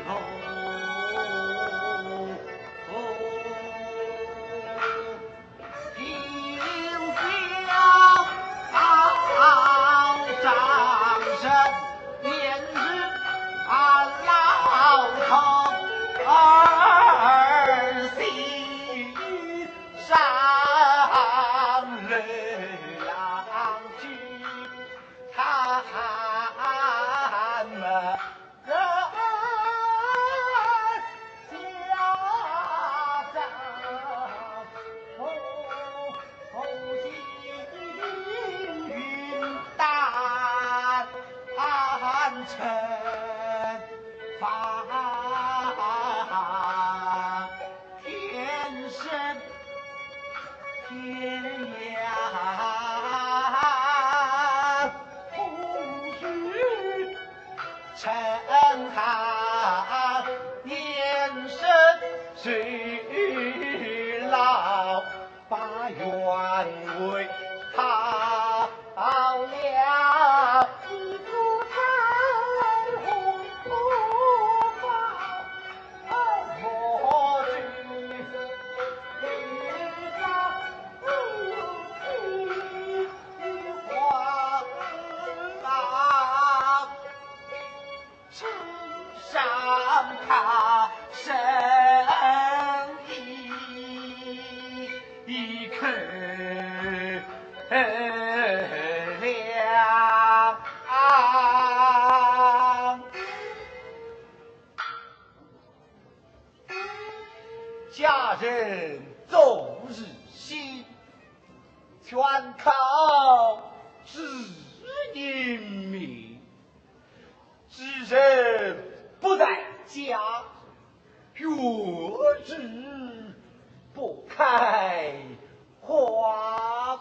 家人终日心，全靠知音命。知人不在家，月日不开花。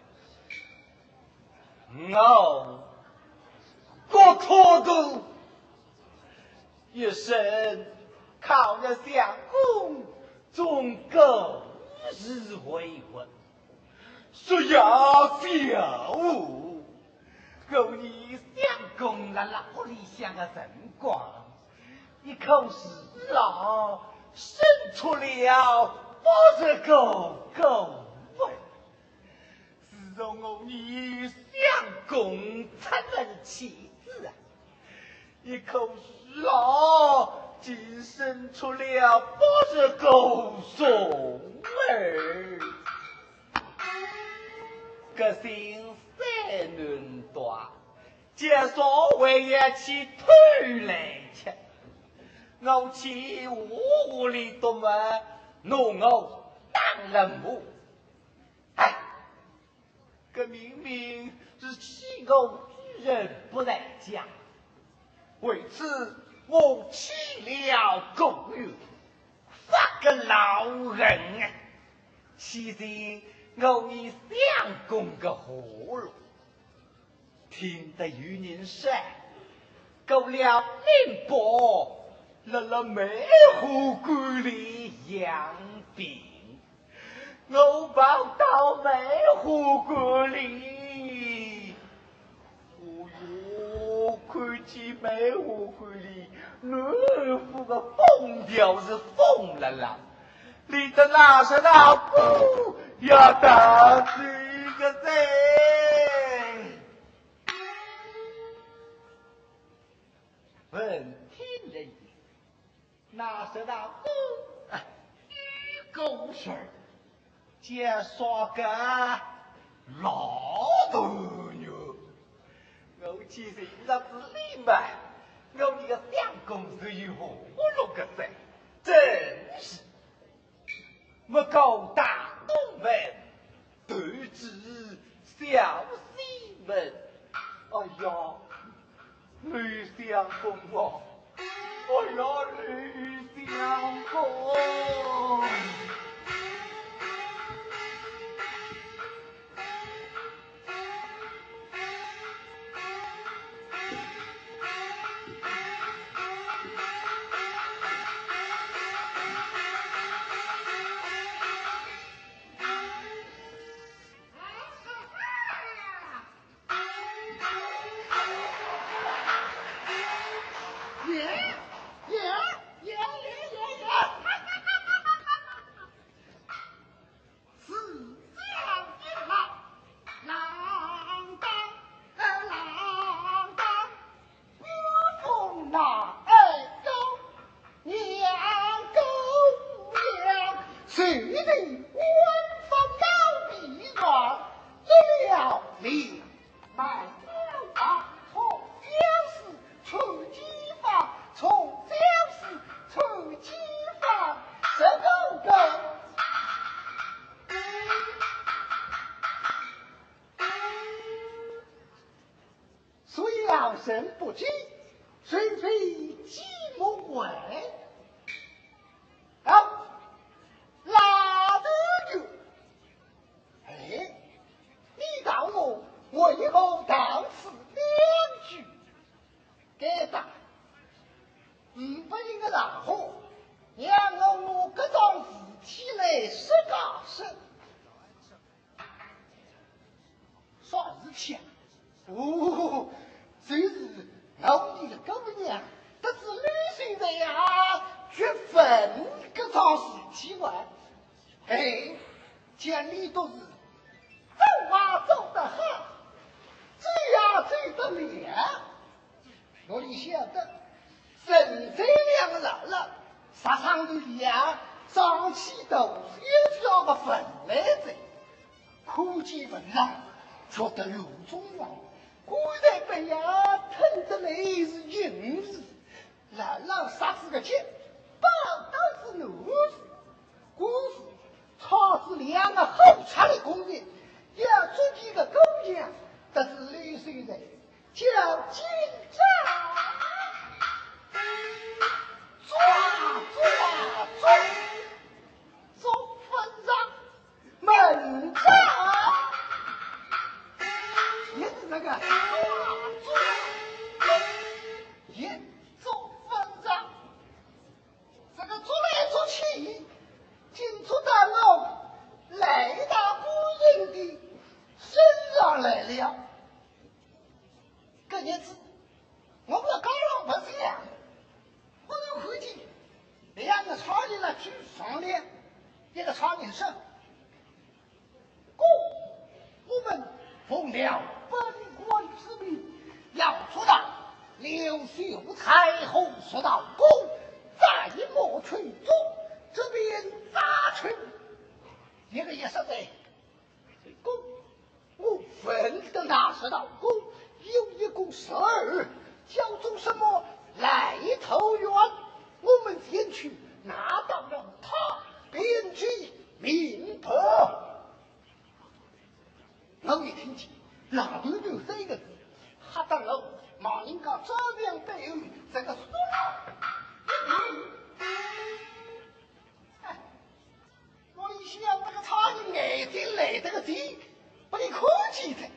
我托孤一生靠着相公，总够日为婚。说要小我，够你相公那老里向个辰光，一口食啊生出了80个狗味。自从我你相公出了妻子啊，一口食啊竟生出了80个孙儿。个心三嫩大，介所谓一起推来吃，我去屋里多么弄我当了母。哎，这明明是欺我之人不在家，为此我起了公寓，发个老人啊，其实我以相公个活路，听得有人说，够了宁波了梅湖馆里养病，我跑到梅湖馆里，看见梅湖馆里南府个风调是疯了啦，你的那是老姑要打死一个人。闻听人言，那是老姑公事介绍个老头牛，我其实日子里嘛，我这个相公是有活路个噻，真是没够大东门，对知小西门。哎呀，吕相公啊！哎呀，吕相公！ 爷爷人的然后，让我各种事体来实干事。啥事情？哦，就是我的姑娘，这是旅行的呀，绝分各种事体玩。哎，见你都是走啊走得好，追呀追得了。我里晓得，神这两个人了，杀上的粮，上起都是要个分来着。苦尽本来，觉得路中人，古代本呀疼得来是硬事，然让杀死个chết，报都是怒事。姑父他是两个后差的工人，要做几个工匠，这是绿水人叫金吒，做分账门账，也是那个也做分账，这个做来做去，进出大楼来到古人的身上来了。这日子我们刚让不是样，我们回去两个朝里来去商量，一个朝廷上我们奉了本官之命，要出到刘秀太后说到宫，在莫群中这边扎去。一个也是在宫，我分的那是到宫，有一共12，叫做什么来头园。我们前去拿到了他，便去明白。我一听见那里头3个字，吓得我马人家这边背后这个说我一想这个苍蝇眼睛来这个地，把你客气的。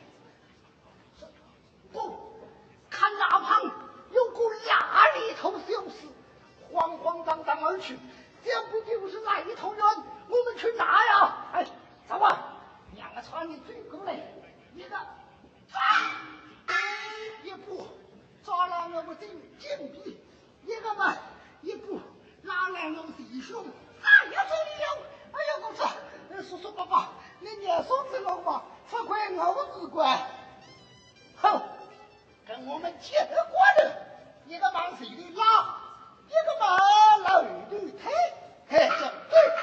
不看那旁有股那里头小事，慌慌张张而去，这不就是那一头人？我们去拿呀！哎，走啊！两个苍蝇追过来，一个抓，一步抓了我们的金币，一个嘛一步拉来我们弟兄，哎呀，这里有，哎呀，公子，叔叔伯伯，你念书之后吧，不怪我只管，哼，跟我们结个关的，一个往水里拉，一个往老里推，嘿，这对。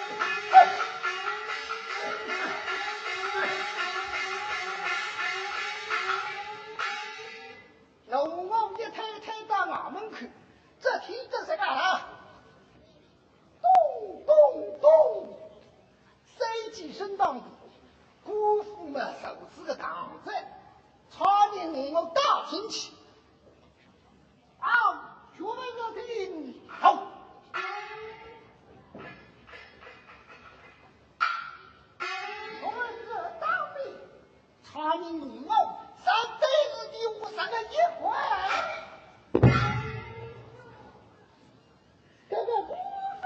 龙王一推推到俺门口，这听着是干啥？咚咚咚，3几声当子，姑父们手持个挡子，差点我大听起。啊，学问要听好。我们这当兵，差点我上辈子的我上个一回。这个姑父，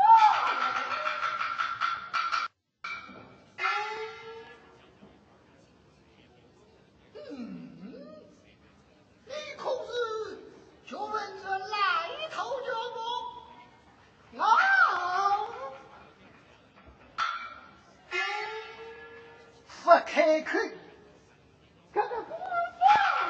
你可是学问这来头着不？啊，不开口，这个姑父，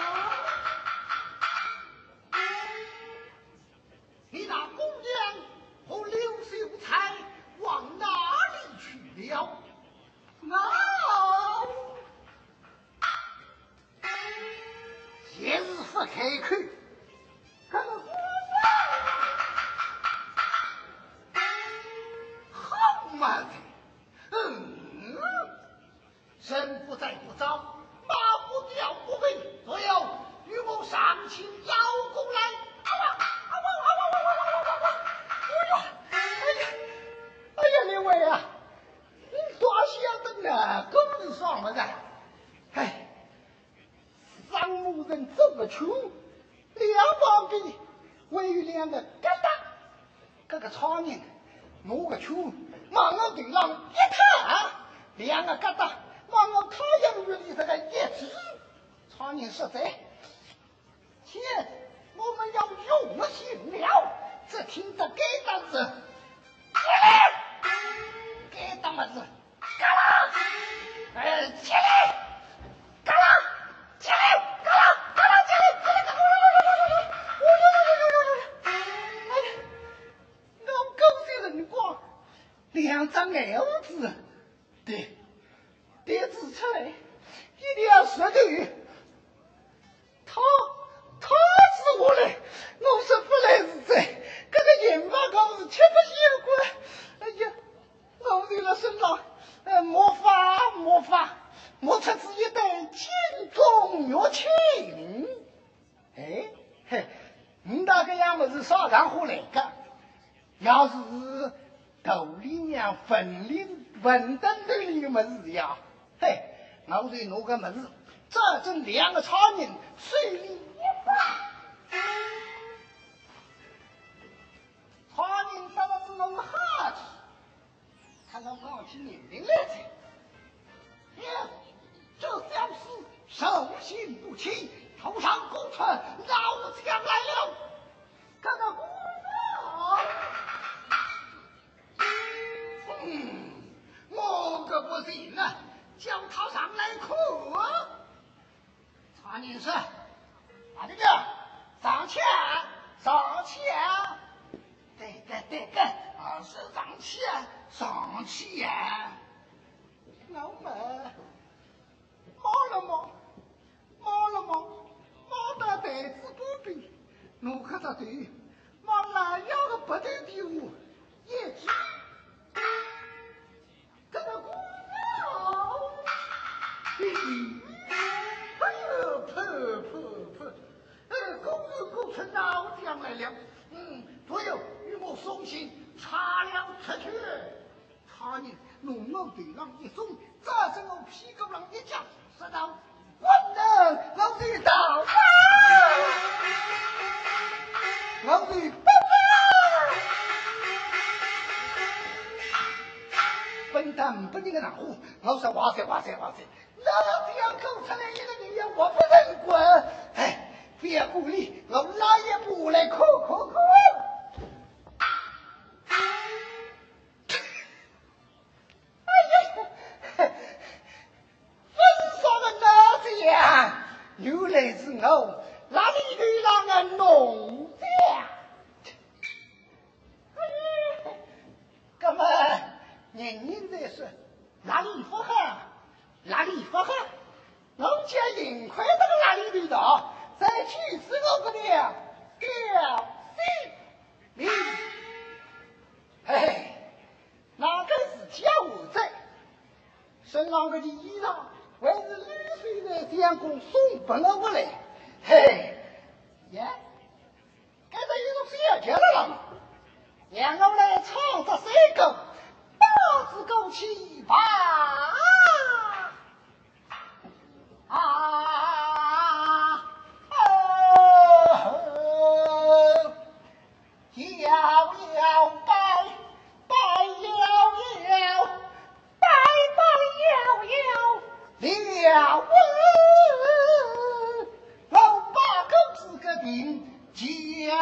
你那姑娘和刘秀才往哪里去了？啊！也是不开口，这个姑父，好嘛的，人不在不招，马不掉不回，所有与我上请邀功来。哎呀，两位啊，你耍小灯呢？狗子耍么子？哎，三目人走不出，两方的为两个疙瘩， 这个苍蝇拿个球往我腿上一踏，两个疙瘩往我太阳穴里这个一指，苍蝇实在，亲，我们要用心了。只听得该当子，该当么子，嘎啦，起来，嘎啦，起来，嘎啦，嘎啦，起来，起来，我狗血人光，两张耳子，对，鼻子出来，一定要舌头，他是我嘞，我是不来是在。这个眼巴高是吃不习惯，哎呀，我在了身上，莫出自一代金钟玉磬，哎嘿，你那个样子是啥上火来个？要是斗里娘文登头里的么子呀，嘿，我在弄个么子，这正两个苍蝇水里一把。苍蝇到了弄下去，看到我去年龄来着，这小厮手心不齐，头上勾穿老枪来了，这个姑娘，我可不行啊，叫他上来哭。苍蝇说：“把这个上前，上前。”对，是上气呀！老妹，摸了摸到袋子不比，我看到对，往哪要个不对的物，一直，这个姑娘，哎呦，噗，公出老将来了，左右。我松心插了出去，苍蝇弄我腿上一松，这是我屁股上一夹，说道：“混人，我是倒啊，我是不笨蛋不那个难乎，我说哇塞，那这样口出来一个女人，我不能滚，哎，别鼓励，我拉一步来哭。原来是我哪里头让人弄的？那么人在说哪里不好？我家银块到哪里头到？再去吃我个了你，那个是家务在身上个的衣裳。还是绿水的相公送不了我来，嘿，呀，该在一种小家了，让我来唱这三个八字勾起吧，摇了老八狗子个病家，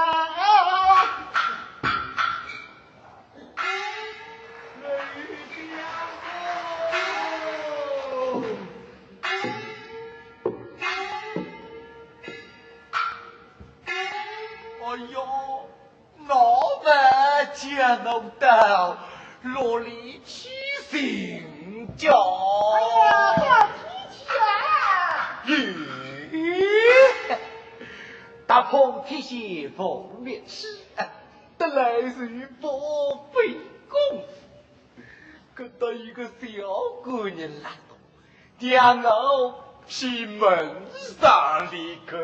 哎呦，我们见弄到罗里七醒觉。 哎呀， 大鹏铁鞋奉面师，得来是不费功夫。看到一个小姑娘来了，将我去门上里去。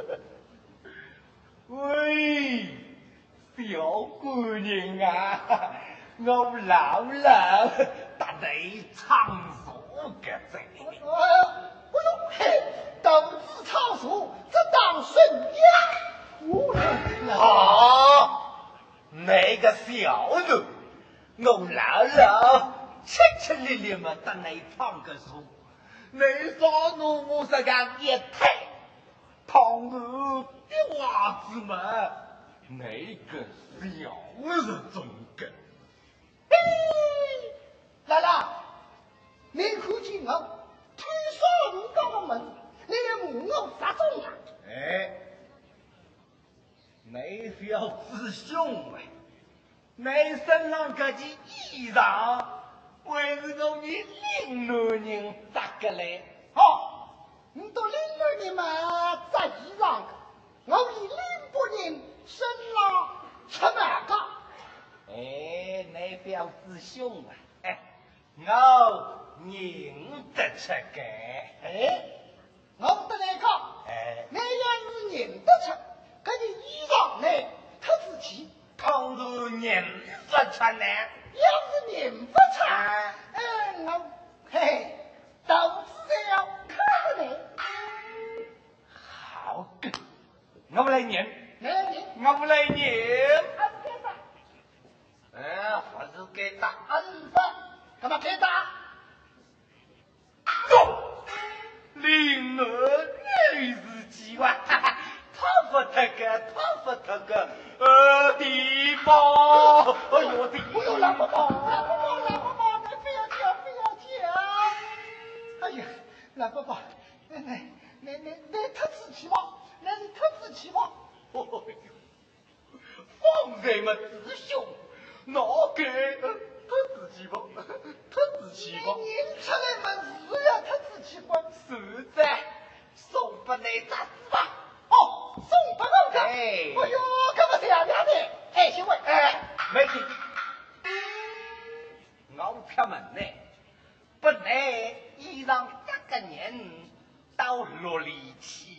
喂，小姑娘啊，我老了，打你场所个在。 斗智场所，这当神呀！ 那个小人，我老老吃吃咧咧嘛，得你唱个书，你说我是个一太，胖子的娃子嘛，那个小人中个。 来了，你看见我推烧你高门，你来骂我发疯啊？ 哎，你小子兄啊，你身上这件衣裳，为是我你岭南人扎个来？ 哦，你到岭南人嘛扎衣裳的，我以岭北人身上出马个。 哎，你小子兄啊，哎，我认得出个。 哎，我得来讲，你要是认得出，搿件衣裳呢，特子气。 倘若认不出呢？ 要是认不出，我嘿，肚子才要看你。 好个，我不来认， 来你， 我不来认。 还是该打， 不是该打。 还是打，干嘛该打？ 岭南女子计划，他不他个，地方，哎呦地哎呦，老婆婆，你非要讲。哎呀，老婆婆，你特子气吗？那是特子气吗？ 方才么子兄，哪个特子气不？特子气不？ 你认出来么是呀？特子气不？ 是在送不你咋子吧？ 哦，送不我的。 哎哎呦，干嘛这样的？哎，行为， 没听。我出门呢，不奈衣裳一个人到落里去。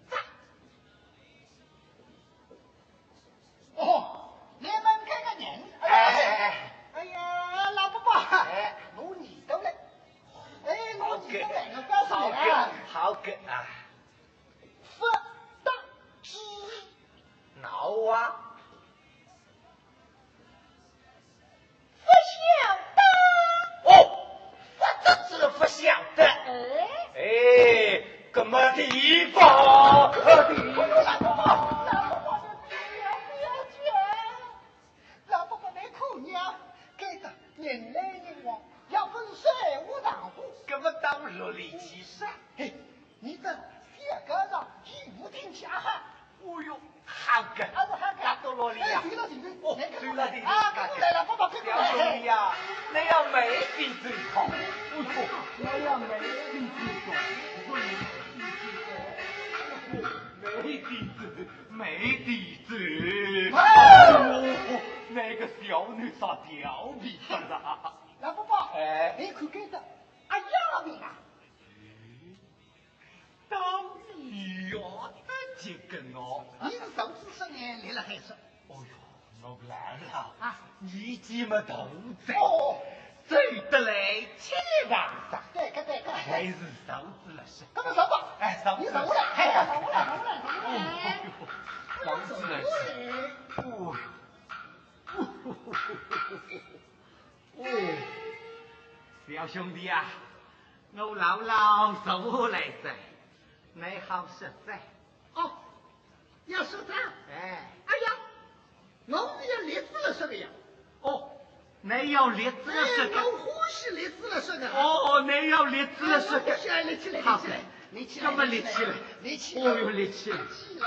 哦，你们看个人，哎呀，老伯伯，我你都来，我你都来，我告诉你啊， 好个啊， 不当知， 闹啊， 不晓得， 我真是不晓得，什么地方？ 老伯伯，你可娘，该的人来人往，要分水无当户。 怎么到落里去噻？ 嘿，你的铁杆上一无听下喊。 哦哟，好个，那到落里呀？ 对了， 对了，对了， 啊，来了，爸爸， 小兄弟呀，你要美比最好。 我要美丽最好。 没地址，那个小女啥调皮的啦？ 老伯伯，你看看的，阿亚明啊， 当然要得这个我。 你是手指生眼来了还是？ 哦哟，我来了啊！你这么大在，走得来七万上， 对， 还是手指了是？ 干嘛手吧？ 手指了， 你手来，手来， 小兄弟啊，我老手来着，你好实在。 哦，要说他， 哎呀，我是要立志了说的呀。 哦，你要立志了说我欢喜立志了说的。 哦，你要立志了说的。 立起来， 好， 立起来， 怎么立起来？ 立起来， 哦哟，立起来。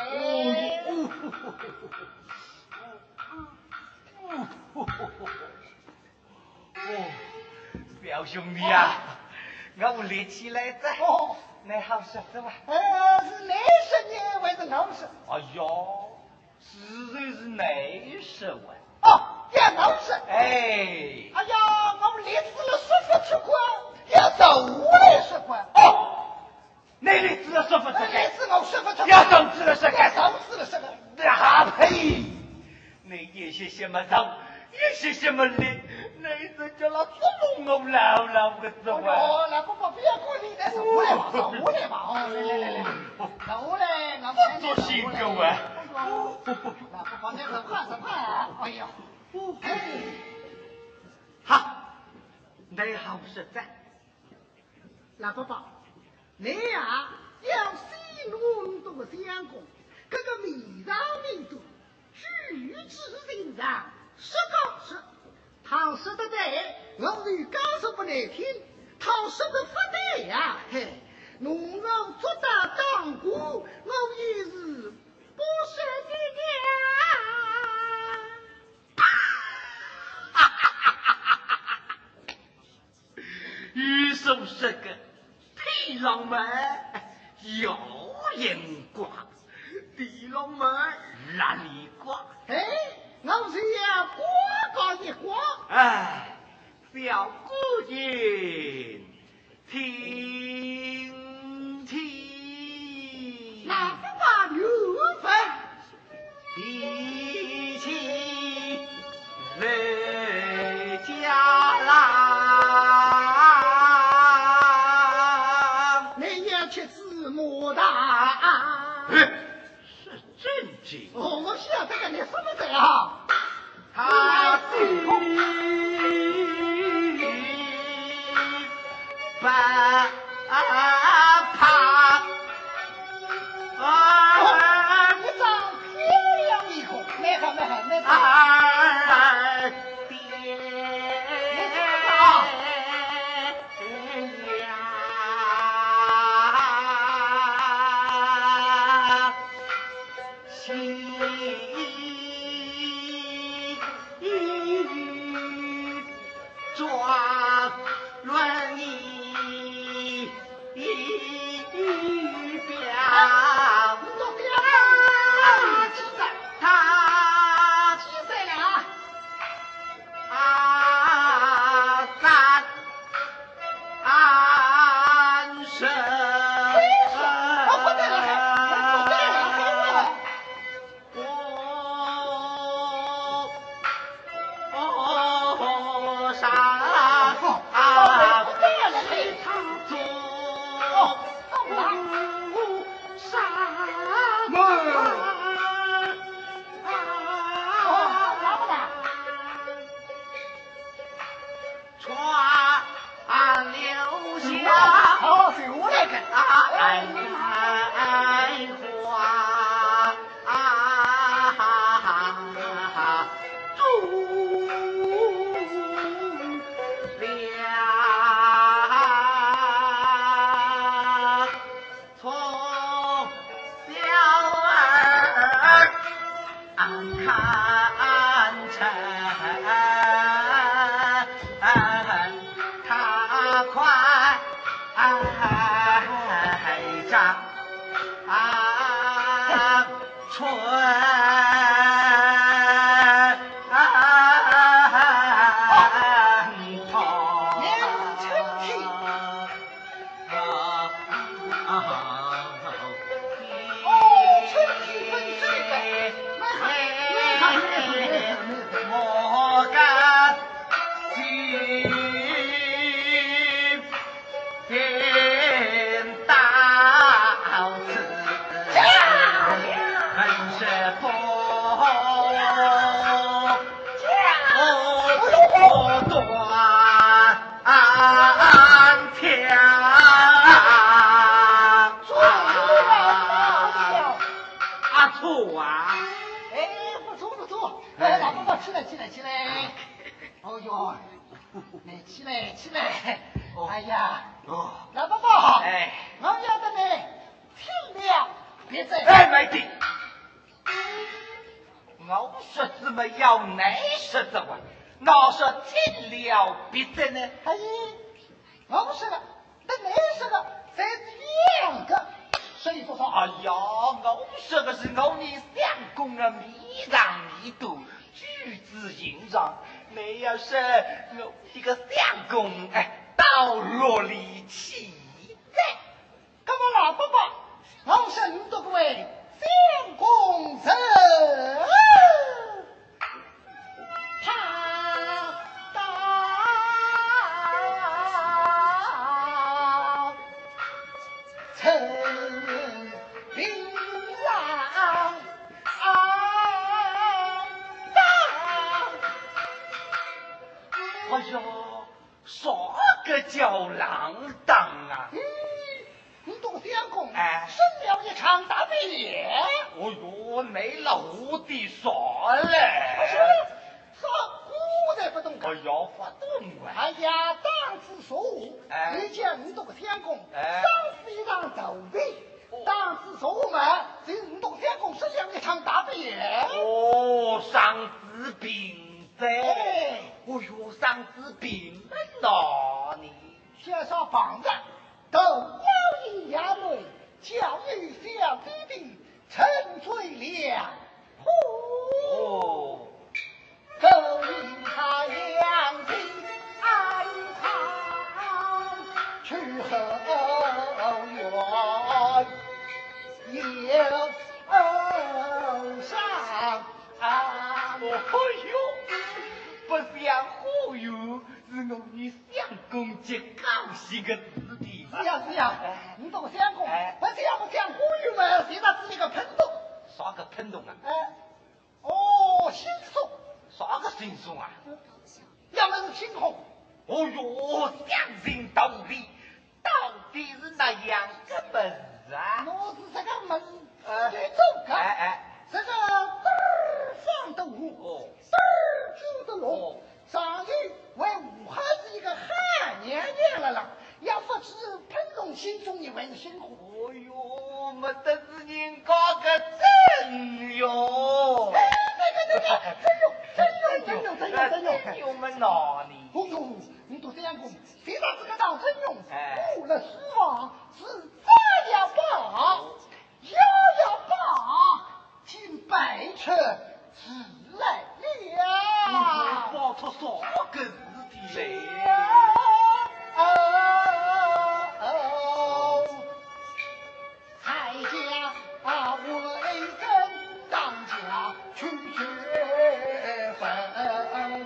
小兄弟啊，我立起来着。你好说是吧？ 是你说呢，还是我说？ 哎哟，自然是你说啊。 要我说。 哎呀，我立志了说不出话，要走来说话。 你立志了说不出立志我说不出， 要手指了说要手指了说的。 呸！你有些什么人，有些什么力，你这叫他捉弄我老的走啊！ 老伯伯不要过你的手来嘛，来，手来， 不做新狗啊！ 老伯伯，那个快快！哎呀， 好，你好实在。 老伯伯，你呀要西农多相公，这个米上民多，举止人上，说高说，他说的对，我是刚说不难听，他说的不对呀，嘿。侬若做到当官，我也是不舍你的。于是这个天狼们有眼光，地狼们哪里光？ 哎，我是要光高一光。 哎，小姑娘，听。 哪个把牛粪比起人家郎， 你要吃芝麻大？ 是正经。 我晓得个，你什么在啊？ 他是不怕。 你长漂亮一个，没好。 二爹呀，心装轮椅表。 哎呀，老伯伯， 哎， 我要的呢，听了别再。 哎，没的，我说怎么要你说的话，我说听了别再呢？ 哎，我说的，那你说的，才两个，所以说。 哎呀，我说的是我你相公的米上米度，举止形状。你要是我这个相公，哎。到落里起在， 那么老伯伯，我审各位相公子，他到城边上哎呦，啥个叫浪荡啊？ 你多相公， 哎， 生了一场大病也。 哦哟，没了无的啥嘞？ 啥古代不懂哎呀，不懂啊！ 哎呀，当此说，你讲你多相公，上次一场斗比，当此说嘛，这你多相公生了一场大病。 哦，上次病噻。 哎， 哦哟，上次病了你。 介绍房子。都要一衙门，教育小弟弟沉醉两户。 哦， 勾引他良心安康，去后院有上。 哦哟，不想忽悠，是我你相公极高兴个子弟。 是呀，你懂相公，不想忽悠嘛，谁他是一个喷动？ 啥个喷动啊？ 心松。 啥个心松啊？ 要么是心红。 哦哟，相信道理，到底是那样个本事啊？ 我是这个门最重的。这个放得武，住得龙。上去为武汉是一个汉年了啦，要不是喷动心中一位辛苦。 哦哟，没得是人家个真哟。真用么哪里？ 哦哟，你都这样讲，谁让这个当真用？误了失望是再要罢，要罢，请白车迟来了。 报出啥个事体来？ 蔡家为真当家去学分。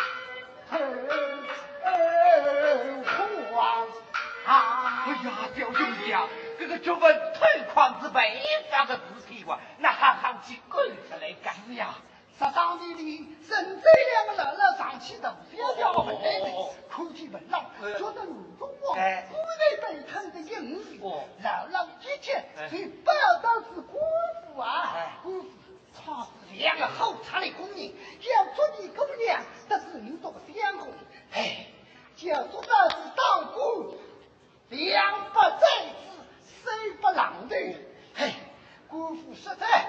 哎呀，小兄弟啊，这个就问推狂之辈发个字体哇，那还好去滚出来干呀！ 十三弟弟，甚至两个人了上去都小回来的，看见文郎，觉得女中王，古代被吞的硬是，老老一切，谁报道是姑父啊？姑父他是两个好差的工人，要做你姑娘，但是你做相公，叫做那是当官，两不在此，谁不浪的？姑父实在，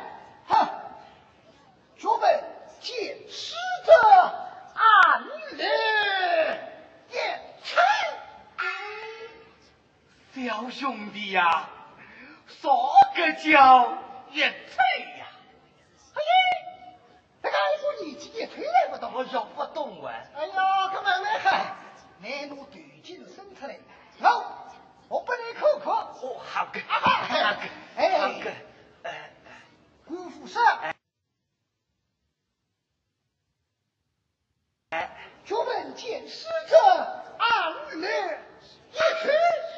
主本见使者安乐也吹，小兄弟呀，啥个叫也吹呀？ 这个我年纪也吹来不懂， 我要不懂啊！ 哎呀，干嘛来？难路对劲生出来，我不能口渴。 哦，好个， 好个，姑父说。出门见使者安乐，一吹。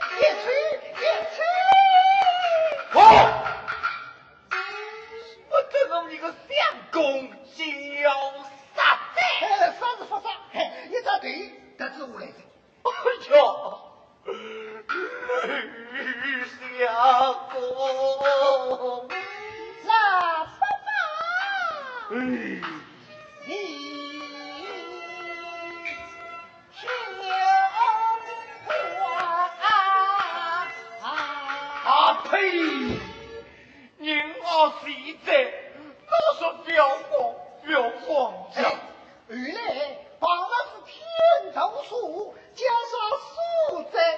我这种一个相公叫啥子？ 啥子不啥？一答对，得知我来着。 哎呀，相公， 那爸爸，你。 呸！您我现在都说不要慌张。 原来绑的是天竺鼠加上素斋。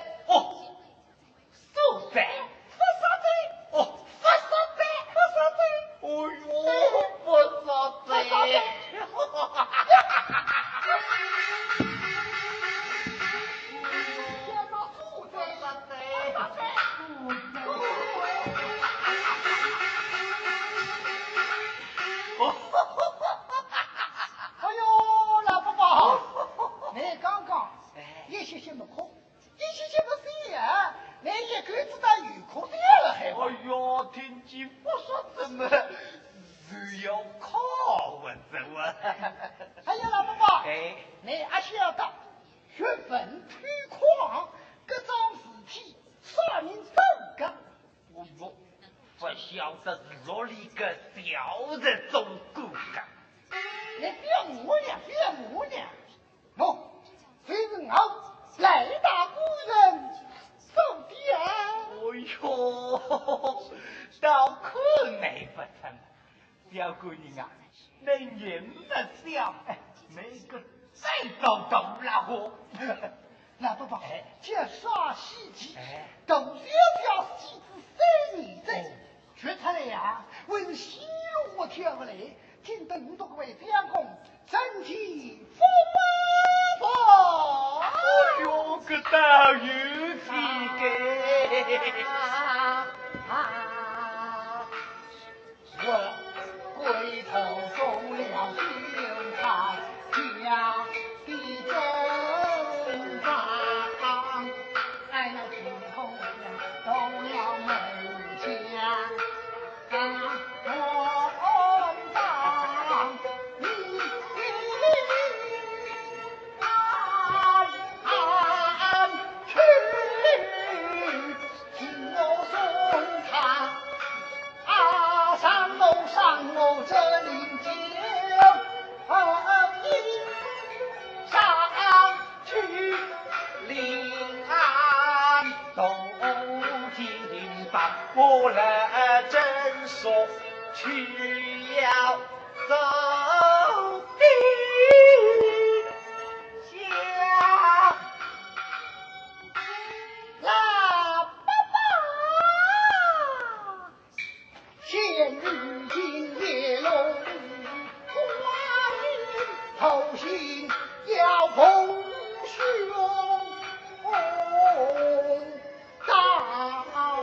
素斋。佛沙斋。哎呦，佛沙斋。 哎呦，老伯伯，你刚刚一些没空，一些没睡呀，你一个子到有空点了还？ 哎呦，听见不说怎么是要考我走啊？ 哎呀，老伯伯，你还晓得血分推狂，各种事体啥人走个？ 我不晓得是哪里个小人中骨干。 你不要我俩，不要我俩。喏，这是我来大夫人走的啊。 哎呦，倒可没不成。小姑娘啊，能人不小，那个再走动了我。 老伯伯，这啥喜气？ 哎， 都小喜子3年在，说出来呀，为是西路我跳不来，听得你这个位相公真气驸马吧。 哎呦，个倒有几个。 我回头中了秀才家的正房，哎那今后动了门墙，我当你安去，听我送他。上楼这领酒，上去临安都听把我来真说去要走的家。 老爸爸，现如今夜龙花名头心要逢凶大。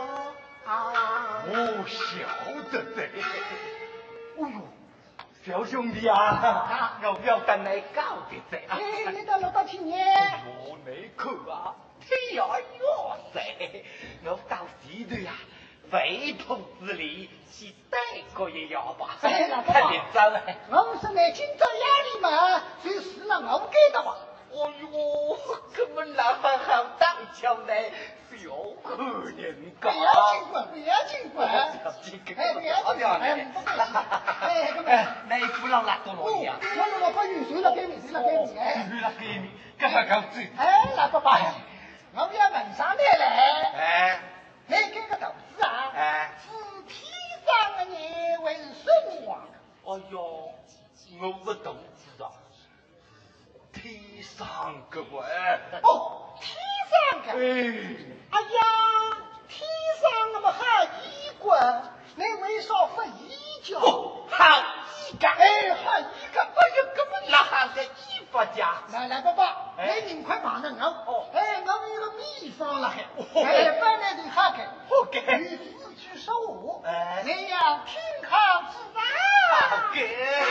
我晓得的。哎呦，小兄弟啊，我不要跟你搞的这。 哎，你到老大听呢？ 我那口啊，天呀哟塞！我到西头呀，非同之理，是三个也要吧？ 哎，老看你走哎。 我是来今朝夜里嘛，就是那我给的吧。 哎呦，根本那么好当桥呢，小可人家。 不要紧管，不要紧管。 哎， 不要紧管，哎，不客气。哎， 你不让拉到哪里啊？ 我把雨水了给你，水了给你，哎。 水了给你，干嘛搞这？ 哎，老爸爸，我要问上来了。 哎， 你这个头子啊， 哎， 是天上的你为什么？ 哎呦，我不懂知道。天上个喂！ 哦，天上个。 哎呀，天上那么好衣冠，你为啥不衣角？ 好衣冠！ 哎，好衣冠！ 哎呦，根本那还是衣服家。 来，爸爸，你尽快忙着我。 哦， 哎，我有个秘方了，哎，本来就好个， 好个， 你自去说我， 哎， 你要听好自然。 好个。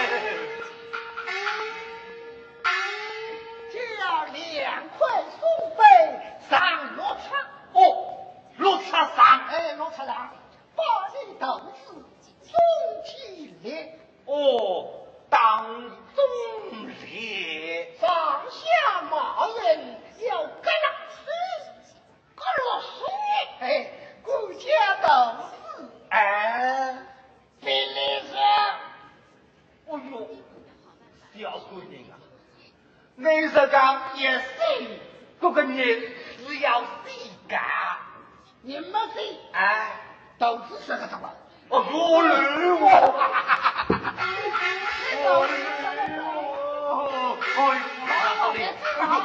叫2块送费上落车。 哦，落车上。 哎，落车上，把你头子送起来。 哦，当中列， 上下马人要割了水，割了水。哎，顾家头子。 哎， 别来人。 哎呦，小姑娘啊！你是讲也是，这个人是要谁干？ 你们谁？ 哎， 都是这个什么？ 哦，我累我。哎呦，哎呦，